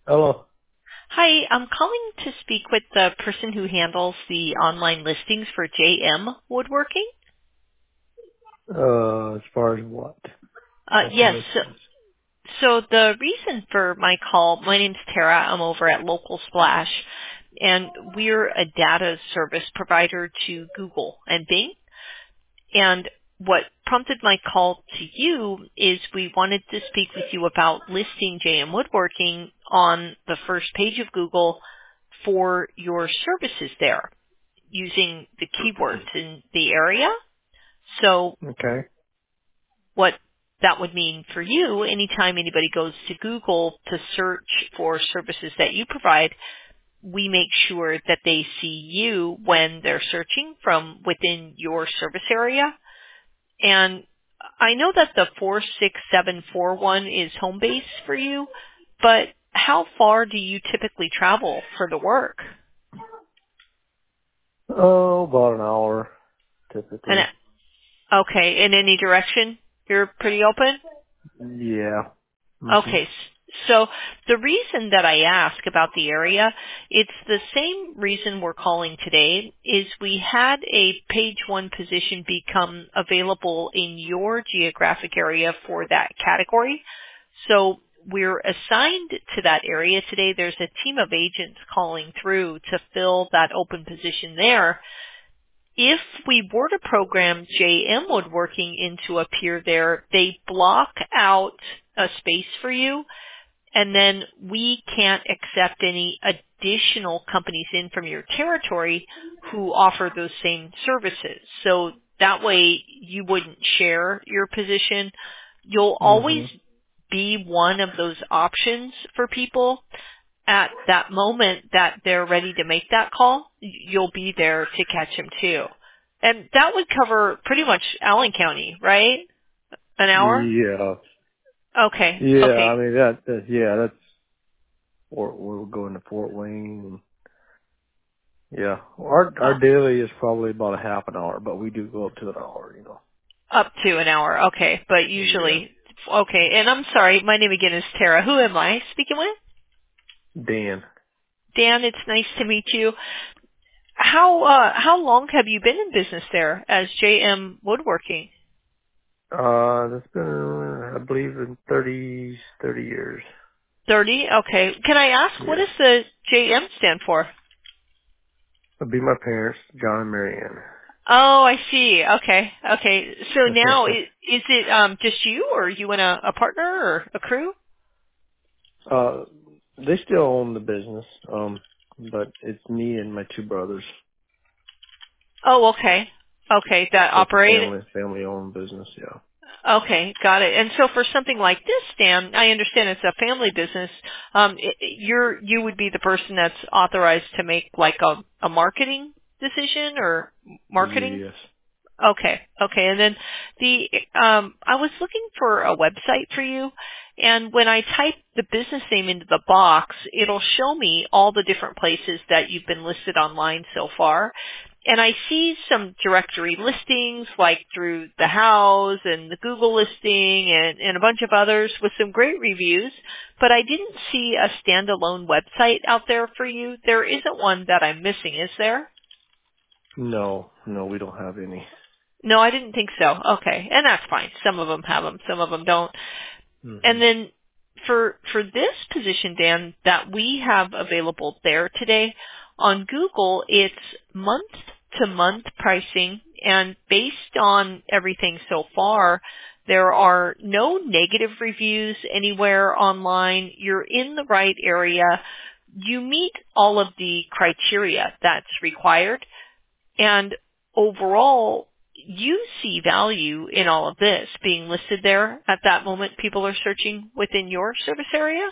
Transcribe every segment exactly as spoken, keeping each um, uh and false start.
Hello. Hi, I'm calling to speak with the person who handles the online listings for J M Woodworking. Uh, as far as what? Uh, Open yes. So, listings. so the reason for my call, my name's Tara. I'm over at Local Splash, and we're a data service provider to Google and Bing. And what prompted my call to you is we wanted to speak with you about listing J M Woodworking on the first page of Google for your services there, using the keywords in the area. So Okay. what that would mean for you, anytime anybody goes to Google to search for services that you provide, we make sure that they see you when they're searching from within your service area. And I know that the four six seven four one is home base for you, but how far do you typically travel for the work? Oh, about an hour, And typically. okay, in any direction, you're pretty open? Yeah. hmm Okay. s- So the reason that I ask about the area, it's the same reason we're calling today, is we had a page one position become available in your geographic area for that category. So we're assigned to that area today. There's a team of agents calling through to fill that open position there. If we were to program J M Woodworking into appear there, they block out a space for you, and then we can't accept any additional companies in from your territory who offer those same services. So that way you wouldn't share your position. You'll always hmm be one of those options for people at that moment that they're ready to make that call. y- You'll be there to catch them too. And that would cover pretty much Allen County, right? An hour? Yeah. Okay. Yeah, Okay. I mean, that, that yeah, that's, Fort, we're going to Fort Wayne. And, yeah. Our, Uh, our daily is probably about a half an hour, but we do go up to an hour, you know. Up to an hour. Okay. But Yeah. usually, okay. And I'm sorry, my name again is Tara. Who am I speaking with? Dan. Dan, it's nice to meet you. How, uh, how long have you been in business there as J M Woodworking? Uh, that's been, I believe, in thirty thirty years. thirty? Okay. Can I ask, what Yeah. does the J M stand for? It'd be my parents, John and Mary Oh, I see. Okay. Okay. So Ann. now, i- is it um, just you, or are you and a, a partner or a crew? Uh, they still own the business, um, but it's me and my two brothers. Oh, okay. Okay, that So it's a operate. family, family-owned business. Yeah. Okay, got it. And so for something like this, Dan, I understand it's a family business. Um, i i- you're you would be the person that's authorized to make like a, a marketing decision or marketing. Yes. Okay, okay. And then the um, I was looking for a website for you, and when I type the business name into the box, it'll show me all the different places that you've been listed online so far. And I see some directory listings like through the house and the Google listing and, and a bunch of others with some great reviews, but I didn't see a standalone website out there for you. There isn't one that I'm missing, is there? No, no, we don't have any. No, I didn't think so. Okay, and that's fine. Some of them have them, some of them don't. hmm And then for for this position, Dan, that we have available there today on Google, it's month to month pricing, and based on everything so far, there are no negative reviews anywhere online. You're in the right area. You meet all of the criteria that's required. And overall, you see value in all of this being listed there at that moment people are searching within your service area?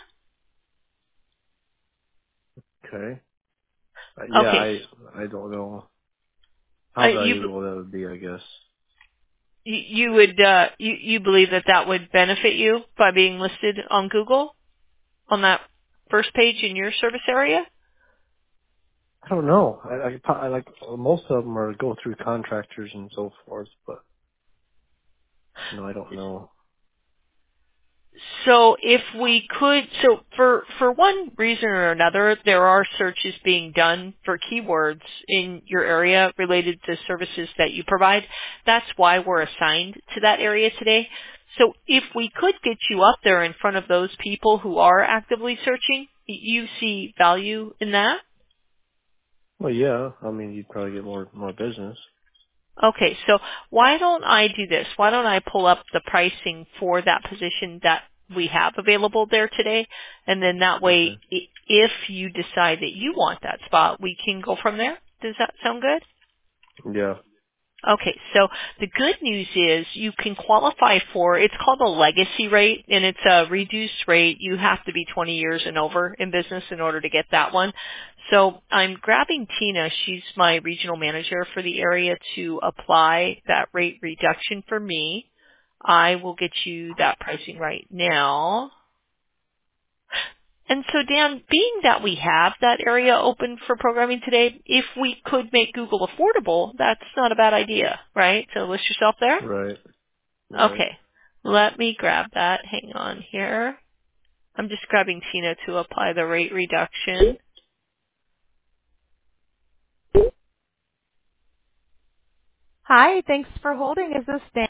Okay. Uh, yeah, Okay. I, I don't know Uh, how you valuable that would be, I guess. you you would uh, you you believe that that would benefit you by being listed on Google on that first page in your service area? I don't know. I, I, pro- I like, most of them are go through contractors and so forth, but, you know, I don't know. So if we could, so for, for one reason or another, there are searches being done for keywords in your area related to services that you provide. That's why we're assigned to that area today. So if we could get you up there in front of those people who are actively searching, you see value in that? Well, yeah. I mean, you'd probably get more more business. Okay, so why don't I do this? Why don't I pull up the pricing for that position that we have available there today, and then that way, Okay. i- if you decide that you want that spot, we can go from there. Does that sound good? Yeah. Okay, so the good news is you can qualify for, it's called a legacy rate, and it's a reduced rate. You have to be twenty years and over in business in order to get that one. So I'm grabbing Tina, she's my regional manager for the area, to apply that rate reduction for me. I will get you that pricing right now. And so, Dan, being that we have that area open for programming today, if we could make Google affordable, that's not a bad idea, right? So list yourself there. Right. Right. Okay. Let me grab that. Hang on here. I'm just grabbing Tina to apply the rate reduction. Hi, thanks for holding. Is this Dan?